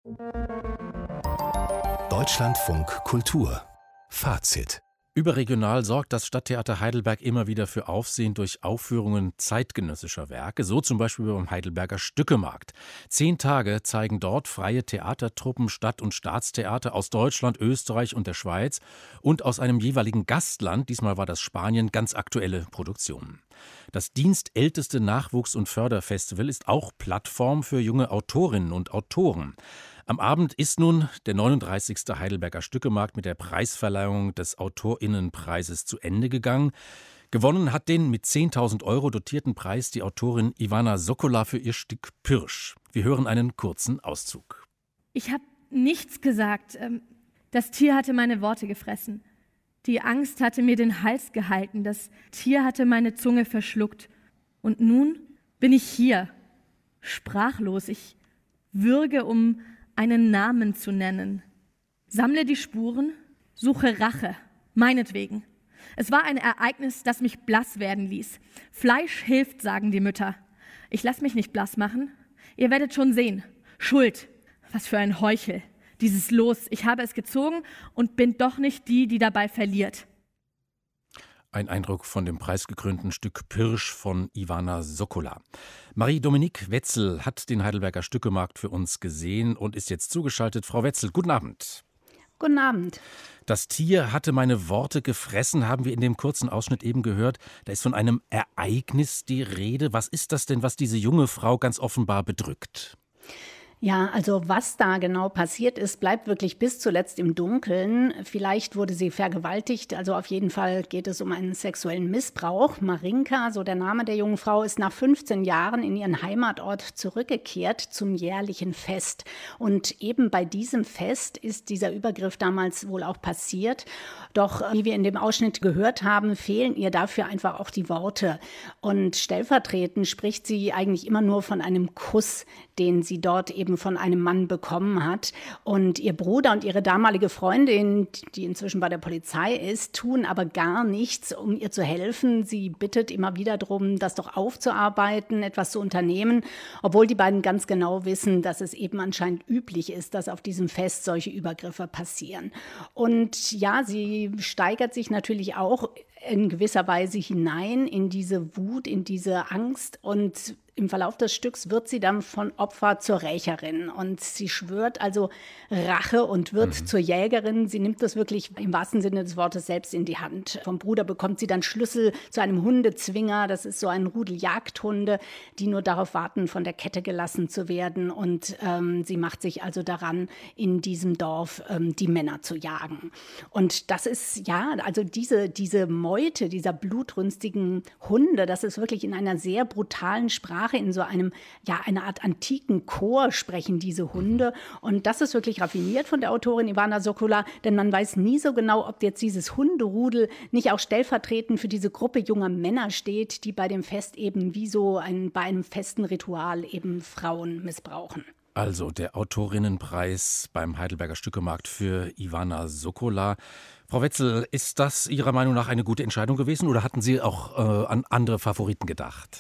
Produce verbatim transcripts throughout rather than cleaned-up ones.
Deutschlandfunk Kultur Fazit. Überregional sorgt das Stadttheater Heidelberg immer wieder für Aufsehen durch Aufführungen zeitgenössischer Werke, so zum Beispiel beim Heidelberger Stückemarkt. Zehn Tage zeigen dort freie Theatertruppen, Stadt- und Staatstheater aus Deutschland, Österreich und der Schweiz und aus einem jeweiligen Gastland, diesmal war das Spanien, ganz aktuelle Produktionen. Das dienstälteste Nachwuchs- und Förderfestival ist auch Plattform für junge Autorinnen und Autoren. Am Abend ist nun der neununddreißigste Heidelberger Stückemarkt mit der Preisverleihung des AutorInnenpreises zu Ende gegangen. Gewonnen hat den mit zehntausend Euro dotierten Preis die Autorin Ivana Sokolow für ihr Stück Pirsch. Wir hören einen kurzen Auszug. Ich habe nichts gesagt. Das Tier hatte meine Worte gefressen. Die Angst hatte mir den Hals gehalten. Das Tier hatte meine Zunge verschluckt. Und nun bin ich hier, sprachlos. Ich würge, um einen Namen zu nennen. Sammle die Spuren, suche Rache, meinetwegen. Es war ein Ereignis, das mich blass werden ließ. Fleisch hilft, sagen die Mütter. Ich lass mich nicht blass machen. Ihr werdet schon sehen. Schuld. Was für ein Heuchel. Dieses Los. Ich habe es gezogen und bin doch nicht die, die dabei verliert. Ein Eindruck von dem preisgekrönten Stück Pirsch von Ivana Sokolow. Marie-Dominique Wetzel hat den Heidelberger Stückemarkt für uns gesehen und ist jetzt zugeschaltet. Frau Wetzel, guten Abend. Guten Abend. Das Tier hatte meine Worte gefressen, haben wir in dem kurzen Ausschnitt eben gehört. Da ist von einem Ereignis die Rede. Was ist das denn, was diese junge Frau ganz offenbar bedrückt? Ja, also was da genau passiert ist, bleibt wirklich bis zuletzt im Dunkeln. Vielleicht wurde sie vergewaltigt, also auf jeden Fall geht es um einen sexuellen Missbrauch. Marinka, so der Name der jungen Frau, ist nach fünfzehn Jahren in ihren Heimatort zurückgekehrt zum jährlichen Fest. Und eben bei diesem Fest ist dieser Übergriff damals wohl auch passiert. Doch wie wir in dem Ausschnitt gehört haben, fehlen ihr dafür einfach auch die Worte. Und stellvertretend spricht sie eigentlich immer nur von einem Kuss, den sie dort eben von einem Mann bekommen hat. Und ihr Bruder und ihre damalige Freundin, die inzwischen bei der Polizei ist, tun aber gar nichts, um ihr zu helfen. Sie bittet immer wieder darum, das doch aufzuarbeiten, etwas zu unternehmen, obwohl die beiden ganz genau wissen, dass es eben anscheinend üblich ist, dass auf diesem Fest solche Übergriffe passieren. Und ja, sie steigert sich natürlich auch in gewisser Weise hinein in diese Wut, in diese Angst, und im Verlauf des Stücks wird sie dann von Opfer zur Rächerin und sie schwört also Rache und wird mhm. zur Jägerin. Sie nimmt das wirklich im wahrsten Sinne des Wortes selbst in die Hand. Vom Bruder bekommt sie dann Schlüssel zu einem Hundezwinger. Das ist so ein Rudel Jagdhunde, die nur darauf warten, von der Kette gelassen zu werden. Und ähm, sie macht sich also daran, in diesem Dorf ähm, die Männer zu jagen. Und das ist, ja, also diese, diese Meute dieser blutrünstigen Hunde, das ist wirklich in einer sehr brutalen Sprache, in so einem, ja, einer Art antiken Chor sprechen diese Hunde. Und das ist wirklich raffiniert von der Autorin Ivana Sokolow, denn man weiß nie so genau, ob jetzt dieses Hunderudel nicht auch stellvertretend für diese Gruppe junger Männer steht, die bei dem Fest eben wie so ein, bei einem festen Ritual eben Frauen missbrauchen. Also der Autorinnenpreis beim Heidelberger Stückemarkt für Ivana Sokolow. Frau Wetzel, ist das Ihrer Meinung nach eine gute Entscheidung gewesen oder hatten Sie auch äh, an andere Favoriten gedacht?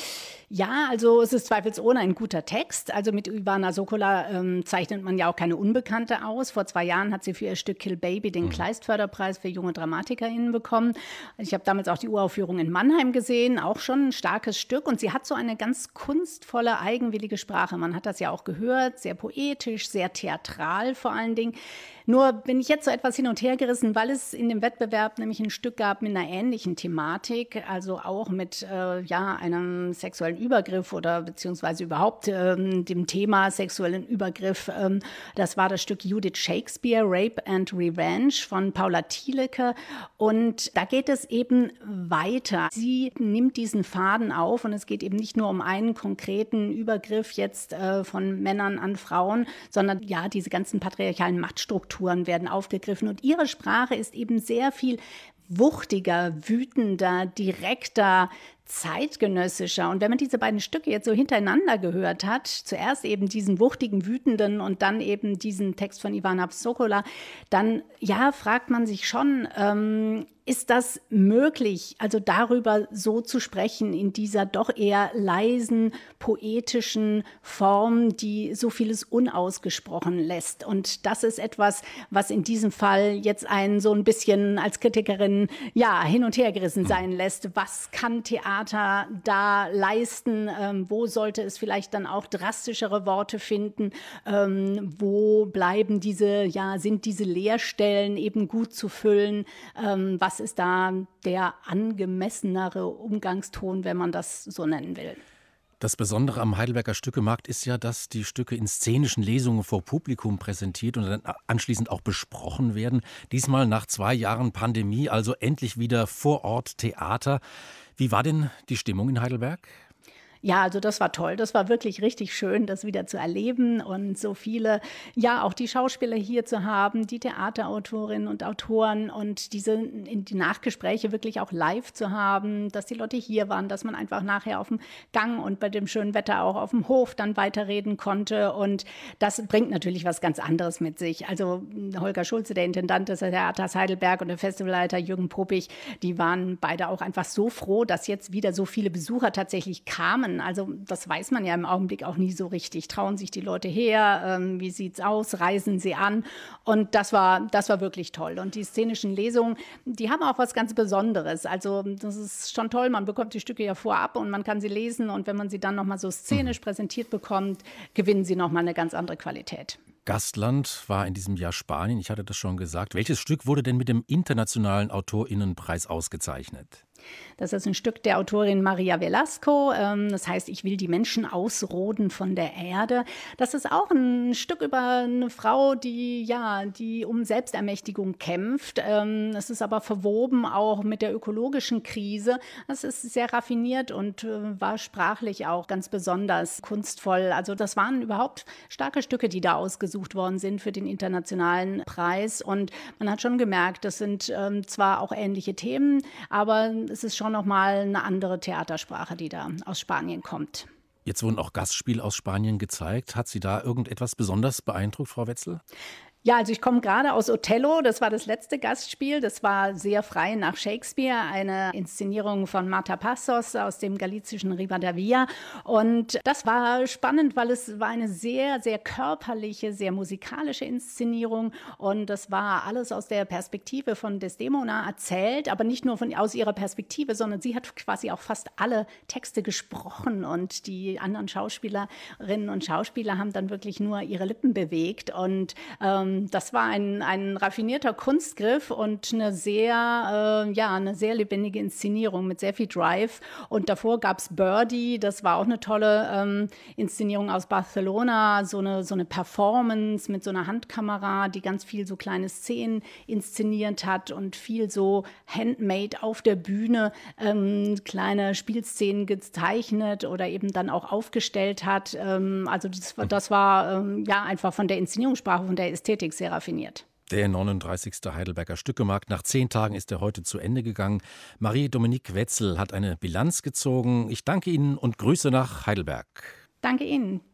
Ja, also es ist zweifelsohne ein guter Text. Also mit Ivana Sokolow ähm, zeichnet man ja auch keine Unbekannte aus. Vor zwei Jahren hat sie für ihr Stück Kill Baby den mhm. Kleist-Förderpreis für junge DramatikerInnen bekommen. Ich habe damals auch die Uraufführung in Mannheim gesehen, auch schon ein starkes Stück. Und sie hat so eine ganz kunstvolle, eigenwillige Sprache. Man hat das ja auch gehört, sehr poetisch, sehr theatral vor allen Dingen. Nur bin ich jetzt so etwas hin und her gerissen, weil es in dem Wettbewerb nämlich ein Stück gab mit einer ähnlichen Thematik, also auch mit äh, ja, einem sexuellen Übergriff oder beziehungsweise überhaupt ähm, dem Thema sexuellen Übergriff. Ähm, das war das Stück Judith Shakespeare, Rape and Revenge von Paula Thieleke. Und da geht es eben weiter. Sie nimmt diesen Faden auf und es geht eben nicht nur um einen konkreten Übergriff jetzt äh, von Männern an Frauen, sondern ja, diese ganzen patriarchalen Machtstrukturen werden aufgegriffen. Und ihre Sprache ist eben sehr viel wuchtiger, wütender, direkter, zeitgenössischer. Und wenn man diese beiden Stücke jetzt so hintereinander gehört hat, zuerst eben diesen wuchtigen, wütenden und dann eben diesen Text von Ivana Sokolow, dann ja, fragt man sich schon, ähm, ist das möglich, also darüber so zu sprechen, in dieser doch eher leisen, poetischen Form, die so vieles unausgesprochen lässt. Und das ist etwas, was in diesem Fall jetzt einen so ein bisschen als Kritikerin ja hin und her gerissen sein lässt. Was kann Theater da leisten? Ähm, wo sollte es vielleicht dann auch drastischere Worte finden? Ähm, wo bleiben diese, ja, sind diese Leerstellen eben gut zu füllen? Ähm, was ist da der angemessenere Umgangston, wenn man das so nennen will? Das Besondere am Heidelberger Stückemarkt ist ja, dass die Stücke in szenischen Lesungen vor Publikum präsentiert und dann anschließend auch besprochen werden. Diesmal nach zwei Jahren Pandemie, also endlich wieder vor Ort Theater. Wie war denn die Stimmung in Heidelberg? Ja, also das war toll. Das war wirklich richtig schön, das wieder zu erleben und so viele, ja, auch die Schauspieler hier zu haben, die Theaterautorinnen und Autoren und diese in die Nachgespräche wirklich auch live zu haben, dass die Leute hier waren, dass man einfach nachher auf dem Gang und bei dem schönen Wetter auch auf dem Hof dann weiterreden konnte. Und das bringt natürlich was ganz anderes mit sich. Also Holger Schulze, der Intendant des Theaters Heidelberg, und der Festivalleiter Jürgen Popich, die waren beide auch einfach so froh, dass jetzt wieder so viele Besucher tatsächlich kamen. Also das weiß man ja im Augenblick auch nie so richtig. Trauen sich die Leute her? Ähm, wie sieht's aus? Reisen sie an? Und das war, das war wirklich toll. Und die szenischen Lesungen, die haben auch was ganz Besonderes. Also das ist schon toll. Man bekommt die Stücke ja vorab und man kann sie lesen. Und wenn man sie dann nochmal so szenisch präsentiert bekommt, gewinnen sie nochmal eine ganz andere Qualität. Gastland war in diesem Jahr Spanien. Ich hatte das schon gesagt. Welches Stück wurde denn mit dem Internationalen AutorInnenpreis ausgezeichnet? Das ist ein Stück der Autorin Maria Velasco. Das heißt, ich will die Menschen ausroden von der Erde. Das ist auch ein Stück über eine Frau, die ja, die um Selbstermächtigung kämpft. Es ist aber verwoben auch mit der ökologischen Krise. Das ist sehr raffiniert und war sprachlich auch ganz besonders kunstvoll. Also das waren überhaupt starke Stücke, die da ausgesucht worden sind für den internationalen Preis. Und man hat schon gemerkt, das sind zwar auch ähnliche Themen, aber es ist schon nochmal eine andere Theatersprache, die da aus Spanien kommt. Jetzt wurden auch Gastspiele aus Spanien gezeigt. Hat Sie da irgendetwas besonders beeindruckt, Frau Wetzel? Ja, also ich komme gerade aus Othello, das war das letzte Gastspiel, das war sehr frei nach Shakespeare, eine Inszenierung von Marta Passos aus dem galizischen Rivadavia, und das war spannend, weil es war eine sehr, sehr körperliche, sehr musikalische Inszenierung, und das war alles aus der Perspektive von Desdemona erzählt, aber nicht nur von, aus ihrer Perspektive, sondern sie hat quasi auch fast alle Texte gesprochen, und die anderen Schauspielerinnen und Schauspieler haben dann wirklich nur ihre Lippen bewegt, und ähm, das war ein, ein raffinierter Kunstgriff und eine sehr, äh, ja, eine sehr lebendige Inszenierung mit sehr viel Drive. Und davor gab es Birdie, das war auch eine tolle ähm, Inszenierung aus Barcelona, so eine, so eine Performance mit so einer Handkamera, die ganz viel so kleine Szenen inszeniert hat und viel so handmade auf der Bühne ähm, kleine Spielszenen gezeichnet oder eben dann auch aufgestellt hat. Ähm, also das, das war ähm, ja einfach von der Inszenierungssprache, von der Ästhetik sehr raffiniert. Der neununddreißigste Heidelberger Stückemarkt. Nach zehn Tagen ist er heute zu Ende gegangen. Marie-Dominique Wetzel hat eine Bilanz gezogen. Ich danke Ihnen und Grüße nach Heidelberg. Danke Ihnen.